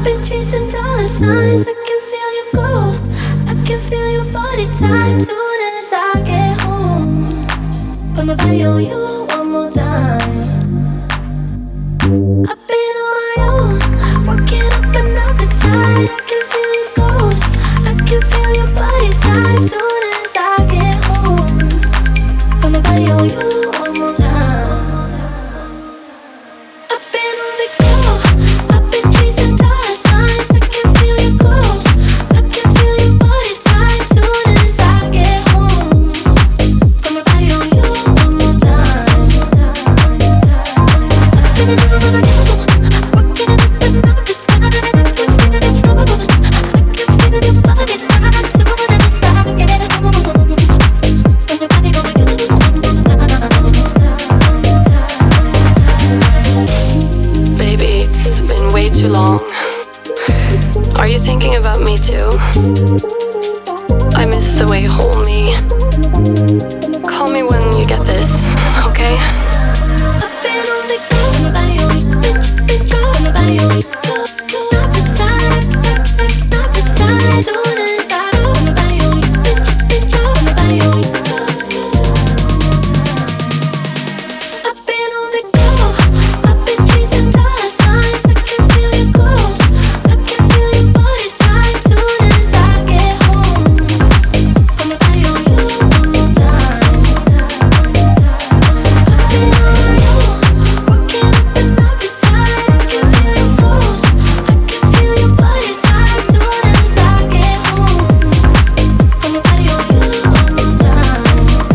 been chasing dollar signs. I can feel your ghost. I can feel your body time. Soon as I get home, put my body on you one more time. I've been on my own, working up another tide. I can feel your ghost. I can feel your body time. Soon as I get home, put my body on you one more time. I've been on the go. I've been chasing dollar signs. I can feel your ghost. I can feel your body time. Soon as I get home, put my body on you one more time. I've been on the go, working up another tide. I can feel your ghost. I can feel your body time. Soon as I get home, put my body on you one more time. Baby, it's been way too long. Are you thinking about me too? I miss the way you hold me. Call me when you get this, okay? I've been on the go, my body on you, my body on you. Appetite, appetite. Soon as I go, my body on you, my body on you. I've been on the go, I've been chasing dollar signs. I can feel your ghost, I can feel your body time. Soon as I get home, put my body on you one more time. I've been on my own, working up another tide. I can feel your ghost, I can feel your body time. Soon as I get home, put my body on you one more time.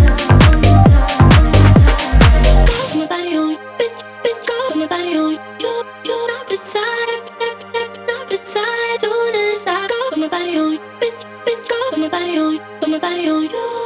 Put my body on you, bitch, go. Put my body on you, appetite, appetite. Soon as I go, put my body on you, bitch, go. Put my body on you, put my body on you.